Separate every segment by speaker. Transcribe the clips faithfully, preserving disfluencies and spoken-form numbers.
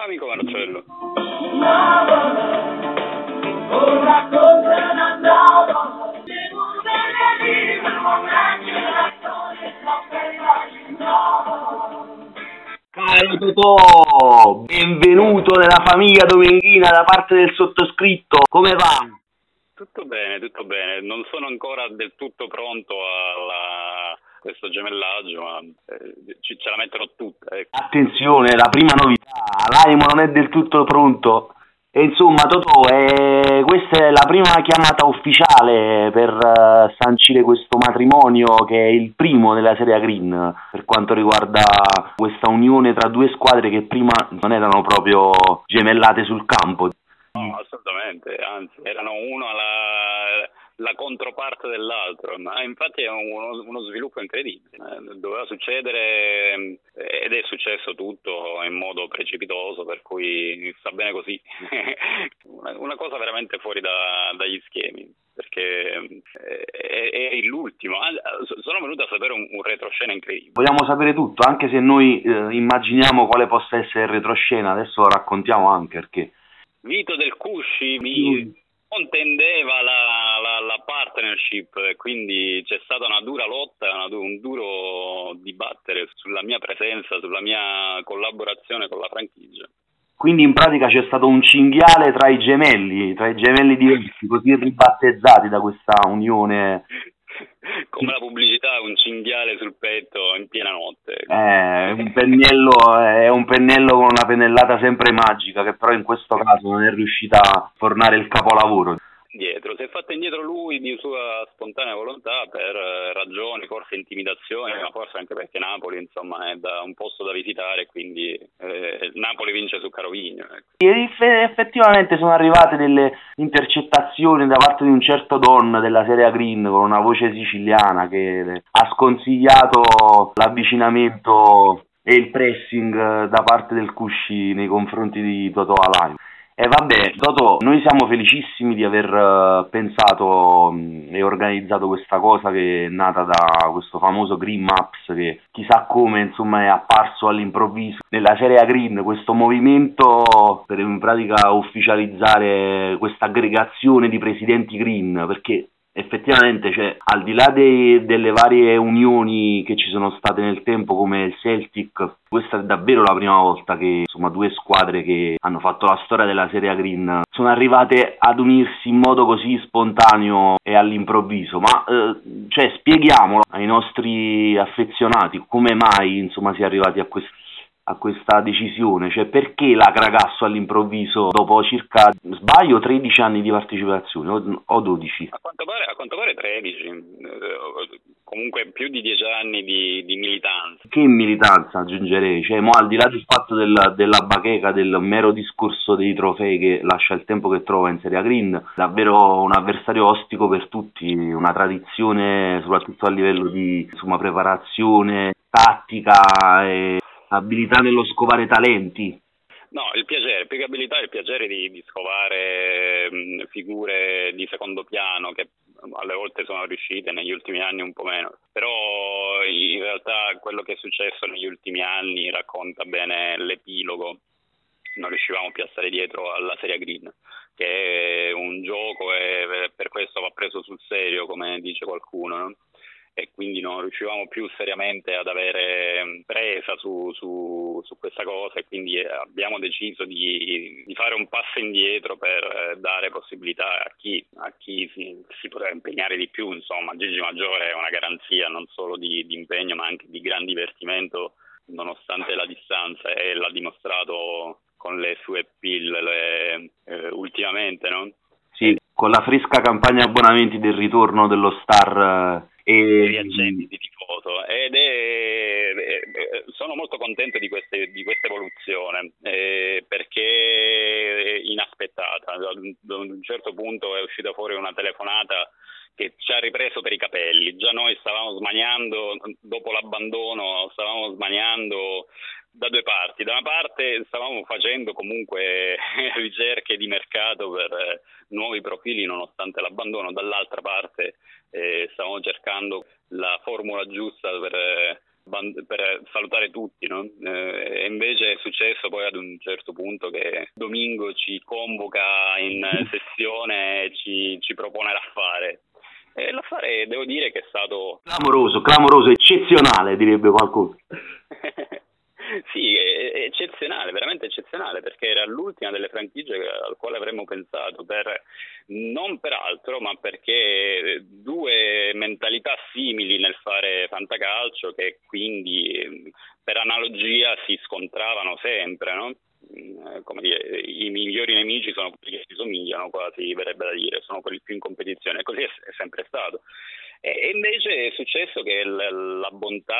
Speaker 1: Amico Marcello.
Speaker 2: Caro Totò, benvenuto nella famiglia domenghina da parte del sottoscritto, come va?
Speaker 1: Tutto bene, tutto bene, non sono ancora del tutto pronto a questo gemellaggio, ma eh, ci, ce la metterò tutta. Ecco.
Speaker 2: Attenzione, la prima novità, l'animo non è del tutto pronto. E insomma, Totò, eh, questa è la prima chiamata ufficiale per uh, sancire questo matrimonio che è il primo della Serie Green per quanto riguarda questa unione tra due squadre che prima non erano proprio gemellate sul campo.
Speaker 1: No, assolutamente, anzi, erano uno alla la controparte dell'altro, ma infatti è uno, uno sviluppo incredibile. Eh, doveva succedere ed è successo tutto in modo precipitoso, per cui sta bene così. una, una cosa veramente fuori da, dagli schemi, perché è, è l'ultimo. Sono venuto a sapere un, un retroscena incredibile.
Speaker 2: Vogliamo sapere tutto, anche se noi eh, immaginiamo quale possa essere il retroscena, adesso lo raccontiamo anche perché.
Speaker 1: Vito Del Cusci mi contendeva la, la, la partnership, quindi c'è stata una dura lotta, una, un duro dibattere sulla mia presenza, sulla mia collaborazione con la franchigia.
Speaker 2: Quindi in pratica c'è stato un cinghiale tra i gemelli, tra i gemelli diversi, così ribattezzati da questa unione.
Speaker 1: Come la pubblicità, un cinghiale sul petto in piena notte.
Speaker 2: È un pennello, è un pennello con una pennellata sempre magica, che però in questo caso non è riuscita a fornare il capolavoro.
Speaker 1: Dietro, si è fatto indietro lui di sua spontanea volontà per ragioni, forse intimidazioni, ma forse anche perché Napoli insomma è da un posto da visitare, quindi eh, Napoli vince su Carovigno. Ecco.
Speaker 2: E effettivamente sono arrivate delle intercettazioni da parte di un certo Don della Serie Green con una voce siciliana che ha sconsigliato l'avvicinamento e il pressing da parte del Cusci nei confronti di Totò Alaimo. E vabbè, Totò, noi siamo felicissimi di aver uh, pensato um, e organizzato questa cosa che è nata da questo famoso Green Maps che chissà come insomma è apparso all'improvviso nella Serie Green, questo movimento per in pratica ufficializzare questa aggregazione di presidenti Green, perché effettivamente cioè, al di là dei, delle varie unioni che ci sono state nel tempo come il Celtic, questa è davvero la prima volta che insomma due squadre che hanno fatto la storia della Serie Green sono arrivate ad unirsi in modo così spontaneo e all'improvviso, ma eh, cioè spieghiamolo ai nostri affezionati come mai insomma si è arrivati a questo a questa decisione, cioè perché la Cragasso all'improvviso dopo circa, sbaglio, tredici anni di partecipazione o, o dodici?
Speaker 1: A quanto pare, a quanto pare tredici, comunque più di dieci anni di, di militanza.
Speaker 2: Che militanza aggiungerei, cioè mo al di là del fatto del, della bacheca, del mero discorso dei trofei che lascia il tempo che trova in Serie Green, davvero un avversario ostico per tutti, una tradizione soprattutto a livello di insomma preparazione, tattica e abilità nello scovare talenti.
Speaker 1: No, il piacere, più che abilità il piacere di, di scovare mh, figure di secondo piano che alle volte sono riuscite, negli ultimi anni un po' meno. Però in realtà quello che è successo negli ultimi anni racconta bene l'epilogo. Non riuscivamo più a stare dietro alla Serie Green, che è un gioco e per questo va preso sul serio, come dice qualcuno, no? E quindi non riuscivamo più seriamente ad avere presa su, su, su questa cosa e quindi abbiamo deciso di, di fare un passo indietro per dare possibilità a chi, a chi si, si poteva impegnare di più. Insomma, Gigi Maggiore è una garanzia non solo di, di impegno ma anche di gran divertimento nonostante la distanza e l'ha dimostrato con le sue pillole eh, ultimamente, no?
Speaker 2: Sì, con la fresca campagna abbonamenti del ritorno dello star
Speaker 1: e riaccenti di tifoso ed è, è, sono molto contento di queste di questa evoluzione eh, perché è inaspettata. Da un certo punto è uscita fuori una telefonata che ci ha ripreso per i capelli. Già noi stavamo smaniando dopo l'abbandono, stavamo smaniando da due parti. Da una parte stavamo facendo comunque ricerche di mercato per eh, nuovi profili nonostante l'abbandono, dall'altra parte eh, stavamo cercando la formula giusta per, per salutare tutti, no? E invece è successo poi ad un certo punto che Domingo ci convoca in sessione e ci, ci propone l'affare. E l'affare devo dire che è stato
Speaker 2: clamoroso, clamoroso, eccezionale, direbbe qualcuno.
Speaker 1: Sì, è eccezionale, veramente eccezionale, perché era l'ultima delle franchigie al quale avremmo pensato, per non per altro, ma perché due mentalità simili nel fare fantacalcio, che quindi per analogia si scontravano sempre, no? Come dire, i migliori nemici sono quelli che si somigliano, quasi verrebbe da dire, sono quelli più in competizione, e così è, è sempre stato. E invece è successo che l- la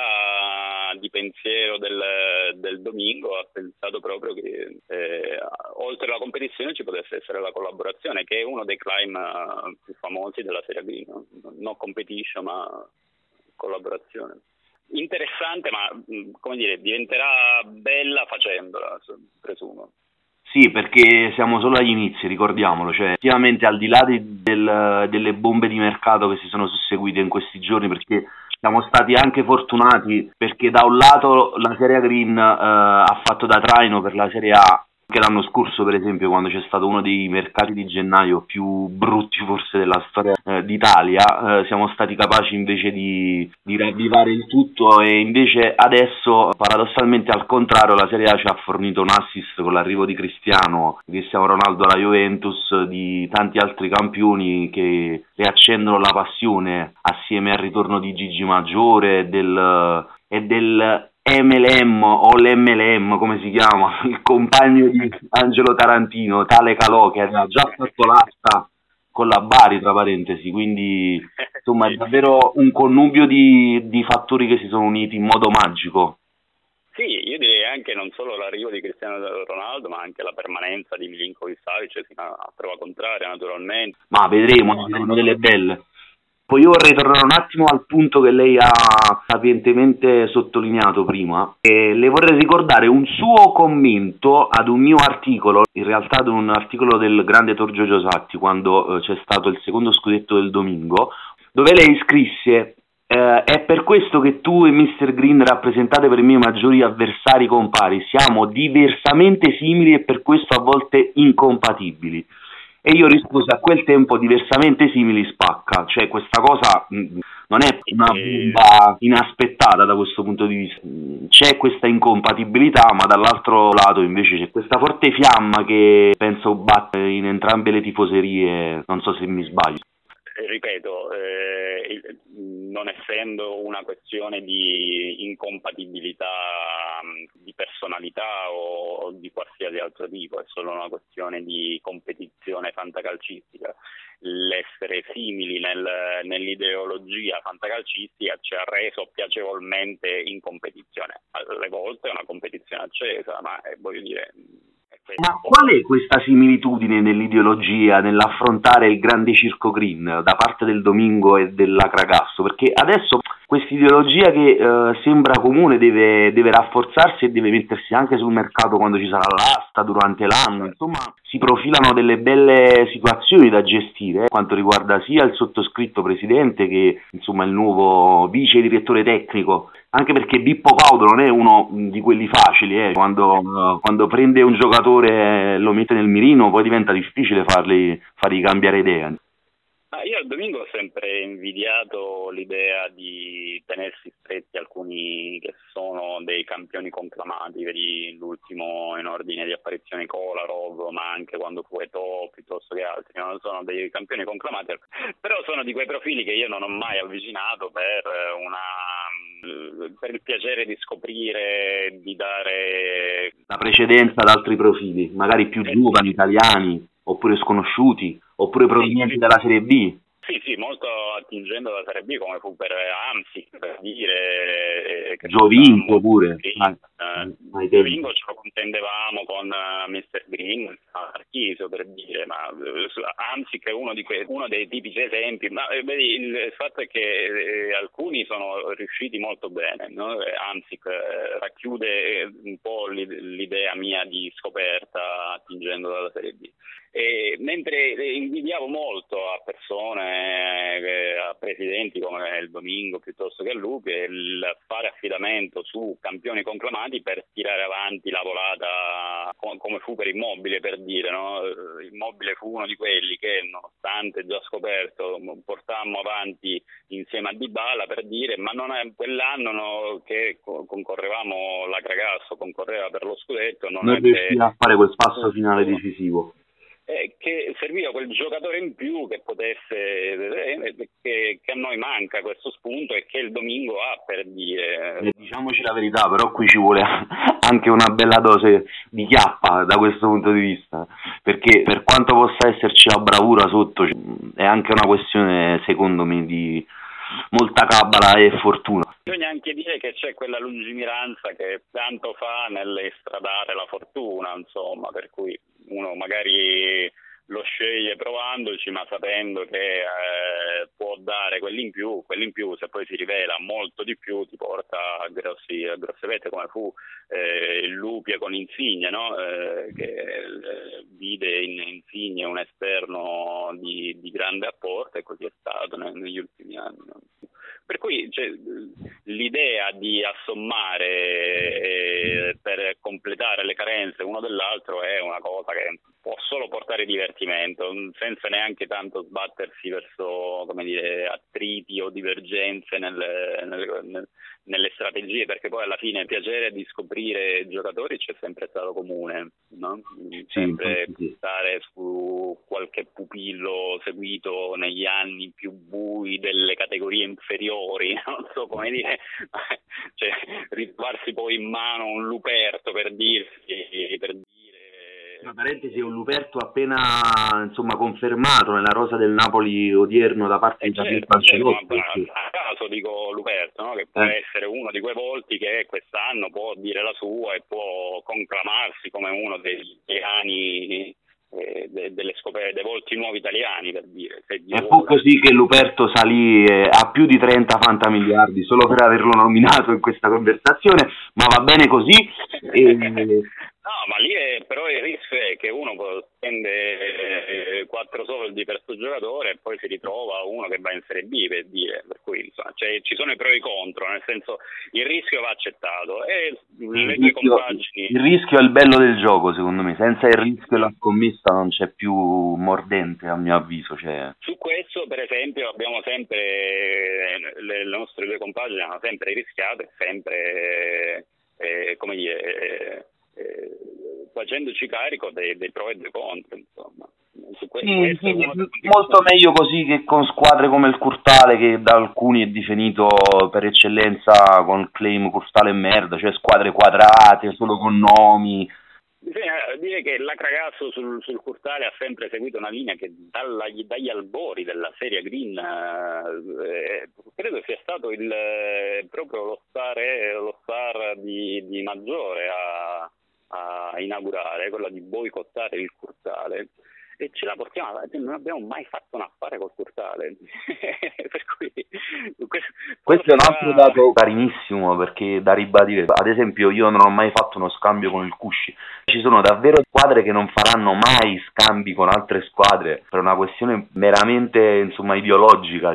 Speaker 1: bontà di pensiero del, del Domingo ha pensato proprio che eh, oltre alla competizione ci potesse essere la collaborazione, che è uno dei climb uh, più famosi della Serie B, no? Non competition ma collaborazione. Interessante, ma come dire, diventerà bella facendola, presumo.
Speaker 2: Sì, perché siamo solo agli inizi, ricordiamolo, cioè effettivamente al di là di, del, delle bombe di mercato che si sono susseguite in questi giorni, perché siamo stati anche fortunati, perché da un lato la Serie Green eh, ha fatto da traino per la Serie A, anche l'anno scorso per esempio, quando c'è stato uno dei mercati di gennaio più brutti forse della storia eh, d'Italia, eh, siamo stati capaci invece di, di ravvivare il tutto, e invece adesso paradossalmente al contrario la Serie A ci ha fornito un assist con l'arrivo di Cristiano, Cristiano Ronaldo alla Juventus, di tanti altri campioni che riaccendono la passione assieme al ritorno di Gigi Maggiore del, e del M L M o l'M L M come si chiama, il compagno di Angelo Tarantino, tale Calò, che aveva già fatto l'asta con la Bari tra parentesi, quindi insomma è davvero un connubio di, di fattori che si sono uniti in modo magico.
Speaker 1: Sì, io direi anche non solo l'arrivo di Cristiano Ronaldo, ma anche la permanenza di Milinković-Savić fino a prova contraria naturalmente.
Speaker 2: Ma vedremo, no, sono delle belle. Poi io vorrei tornare un attimo al punto che lei ha sapientemente sottolineato prima, e le vorrei ricordare un suo commento ad un mio articolo, in realtà ad un articolo del grande Torgio Giosatti, quando eh, c'è stato il secondo scudetto del Domingo, dove lei scrisse eh, è per questo che tu e mister Green rappresentate per me i maggiori avversari compari, siamo diversamente simili e per questo a volte incompatibili. E io risposi a quel tempo diversamente simili spacca, cioè questa cosa mh, non è una bomba inaspettata da questo punto di vista, c'è questa incompatibilità, ma dall'altro lato invece c'è questa forte fiamma che penso batte in entrambe le tifoserie, non so se mi sbaglio.
Speaker 1: Ripeto, eh, non essendo una questione di incompatibilità di personalità o di qualsiasi altro tipo, è solo una questione di competizione fantacalcistica. L'essere simili nel, nell'ideologia fantacalcistica ci ha reso piacevolmente in competizione. Alle volte è una competizione accesa, ma eh, voglio dire...
Speaker 2: Ma qual è questa similitudine nell'ideologia, nell'affrontare il grande circo green da parte del Domingo e della Cragasso? Perché adesso questa ideologia che eh, sembra comune deve, deve rafforzarsi e deve mettersi anche sul mercato quando ci sarà l'asta, durante l'anno, insomma si profilano delle belle situazioni da gestire, eh, quanto riguarda sia il sottoscritto presidente che insomma il nuovo vice direttore tecnico. Anche perché Bippo Paudo non è uno di quelli facili, eh. quando, uh, quando prende un giocatore e lo mette nel mirino poi diventa difficile farli, fargli cambiare idea.
Speaker 1: Ah, io al Domingo ho sempre invidiato l'idea di tenersi stretti alcuni che sono dei campioni conclamati, vedi l'ultimo in ordine di apparizione Kolarov, ma anche quando fu Eto'o piuttosto che altri, non sono dei campioni conclamati, però sono di quei profili che io non ho mai avvicinato per una per il piacere di scoprire, di dare
Speaker 2: la precedenza ad altri profili, magari più eh, giovani, italiani, oppure sconosciuti, oppure provenienti sì, dalla Serie B.
Speaker 1: Sì, sì, molto attingendo dalla Serie B, come fu per Amsic, per dire... Che
Speaker 2: Giovinco pure.
Speaker 1: Ah, uh, Giovinco ce lo contendevamo con uh, mister Green, Marchisio, per dire, ma uh, Amsic è uno, di que- uno dei tipici esempi, ma eh, vedi, il fatto è che eh, alcuni sono riusciti molto bene, no? Amsic eh, racchiude un po' l'idea mia di scoperta attingendo dalla Serie B. E mentre invidiavo molto a persone, a presidenti come il Domingo piuttosto che a Lupi è il fare affidamento su campioni conclamati per tirare avanti la volata, come fu per Immobile, per dire, no? Immobile fu uno di quelli che, nonostante già scoperto, portammo avanti insieme a Dybala, per dire, ma non è quell'anno no, che concorrevamo, la Cragasso concorreva per lo scudetto, non,
Speaker 2: non
Speaker 1: ebbe...
Speaker 2: riuscì a fare quel passo finale decisivo.
Speaker 1: Eh, che serviva quel giocatore in più che potesse, eh, che, che a noi manca questo spunto e che il Domingo ha, per dire.
Speaker 2: Eh, diciamoci la verità, però qui ci vuole anche una bella dose di chiappa da questo punto di vista, perché per quanto possa esserci la bravura sotto, è anche una questione, secondo me, di molta cabala e fortuna.
Speaker 1: Bisogna anche dire che c'è quella lungimiranza che tanto fa nell'estradare la fortuna, insomma, per cui uno magari lo sceglie provandoci, ma sapendo che eh, può dare quell'in più, quell'in più se poi si rivela molto di più ti porta a, grossi, a grosse vette, come fu eh, il Lupia con Insigne, no? eh, che eh, vide in Insigne un esterno di, di grande apporto, e così è stato negli ultimi anni. No? Per cui cioè, l'idea di assommare eh, per completare le carenze uno dell'altro è una cosa che può solo portare divertimento, senza neanche tanto sbattersi verso, come dire, attriti o divergenze nelle, nelle, nelle strategie, perché poi alla fine il piacere di scoprire giocatori c'è sempre stato comune, no? Sempre
Speaker 2: sì,
Speaker 1: stare su qualche pupillo seguito negli anni più bui delle categorie inferiori, non so come dire, cioè ritrovarsi poi in mano un Luperto, per dirsi, per dire.
Speaker 2: Tra parentesi, è un Luperto appena insomma confermato nella rosa del Napoli odierno da parte di Javier Cancellotti.
Speaker 1: A caso dico Luperto, no? Che può eh. essere uno di quei volti che quest'anno può dire la sua e può conclamarsi come uno degli italiani, eh, de, delle scoperte, dei volti nuovi italiani, per dire. Se
Speaker 2: e fu così che Luperto salì eh, a più di trenta fantamiliardi solo per averlo nominato in questa conversazione, ma va bene così. E...
Speaker 1: No, ma lì è, però il rischio è che uno spende quattro soldi per sto giocatore e poi si ritrova uno che va in Serie B, per dire, per cui insomma, cioè, ci sono i pro e i contro, nel senso il rischio va accettato e
Speaker 2: il,
Speaker 1: le
Speaker 2: rischio,
Speaker 1: compagini...
Speaker 2: il rischio è il bello del gioco, secondo me, senza il rischio la scommessa non c'è più mordente, a mio avviso. Cioè...
Speaker 1: Su questo, per esempio, abbiamo sempre, le, le nostre due compagini hanno sempre rischiato e sempre, eh, come dire... Eh, facendoci carico dei, dei pro e dei contro, insomma. Su que-
Speaker 2: sì, sì, molto meglio così che con squadre come il Curtale, che da alcuni è definito per eccellenza con il claim Curtale merda, cioè squadre quadrate solo con nomi.
Speaker 1: Bisogna dire che la Cragasso sul, sul Curtale ha sempre seguito una linea che dalla, dagli albori della serie Green eh, credo sia stato il proprio lo star, lo star di, di Maggiore a a inaugurare, quella di boicottare il Curtale, e ce la portiamo avanti, non abbiamo mai fatto un affare col Curtale. Per cui, questo,
Speaker 2: questo è un altro dato carinissimo, perché da ribadire, ad esempio io non ho mai fatto uno scambio con il Cusci, ci sono davvero squadre che non faranno mai scambi con altre squadre per una questione meramente insomma ideologica.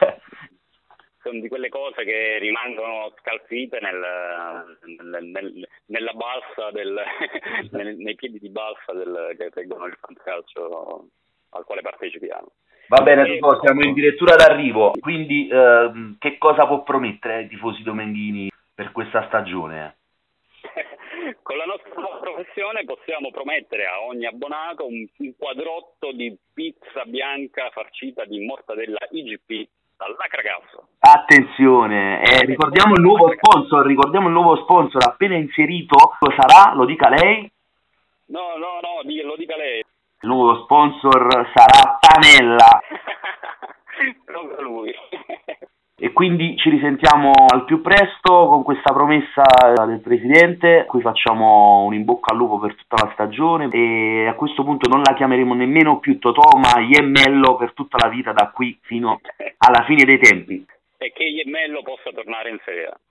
Speaker 1: Sono di quelle cose che rimangono scalfite nel, nel, nel, nella balsa del, nei, nei piedi di balsa del, che reggono il fantacalcio al quale partecipiamo.
Speaker 2: Va bene, Tufo, siamo in dirittura d'arrivo, quindi eh, che cosa può promettere ai tifosi domenghini per questa stagione?
Speaker 1: Con la nostra professione possiamo promettere a ogni abbonato un, un quadrotto di pizza bianca farcita di mortadella I G P dalla Cragasso.
Speaker 2: Attenzione, eh, ricordiamo il nuovo sponsor, ricordiamo il nuovo sponsor appena inserito, lo sarà, lo dica lei?
Speaker 1: No, no, no, lo dica lei.
Speaker 2: Il nuovo sponsor sarà Panella.
Speaker 1: Proprio lui.
Speaker 2: E quindi ci risentiamo al più presto con questa promessa del Presidente, a cui facciamo un in bocca al lupo per tutta la stagione, e a questo punto non la chiameremo nemmeno più Totò, ma Iemmello per tutta la vita, da qui fino alla fine dei tempi.
Speaker 1: E che Iemmello possa tornare in Serie A.